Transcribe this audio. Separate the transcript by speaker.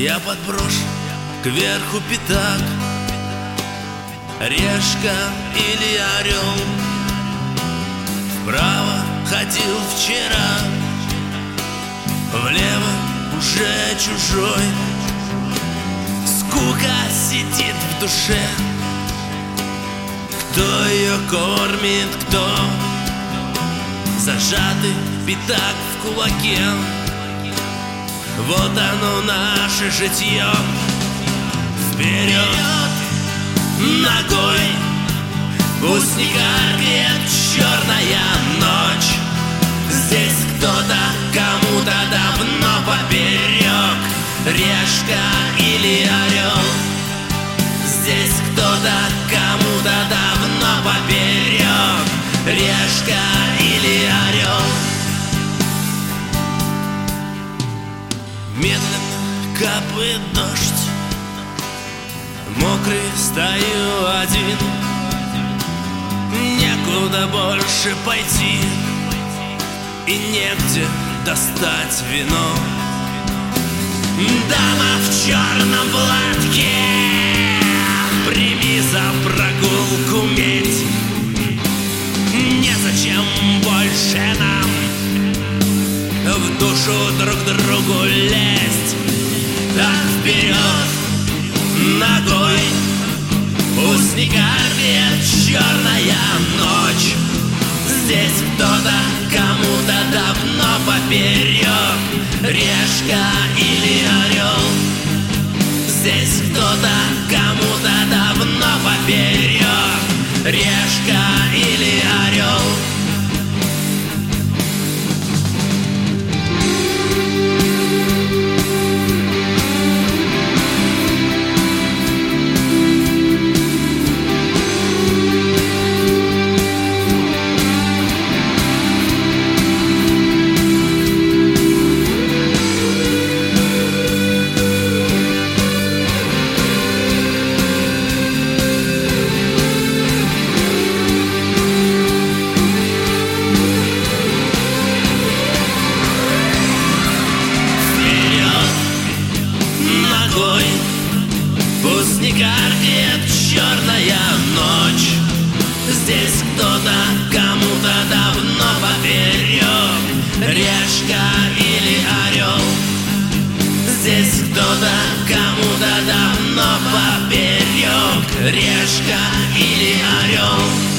Speaker 1: Я подброшу кверху пятак, решка или орел. Вправо ходил вчера, влево уже чужой. Скука сидит в душе. Кто ее кормит, кто? Зажатый пятак в кулаке. Вот оно, наше житье. Вперед ногой, пусть не каркает черная ночь. Здесь кто-то кому-то давно поперек, решка или орел. Здесь кто-то кому-то давно поперек, решка или орел. Медленно капает дождь, мокрый стою один. Некуда больше пойти и негде достать вино. Дама в черном платке, прими за прогулку медь. Незачем больше нам в душу друг другу лезть. Так вперед ногой, пусть не каркает черная ночь. Здесь кто-то кому-то давно поперек, решка или орел. Здесь кто-то кому-то давно поперек, решка или орел. Пусть не каркает черная ночь. Здесь кто-то кому-то давно поперек, решка или орел. Здесь кто-то кому-то давно поперек, решка или орел.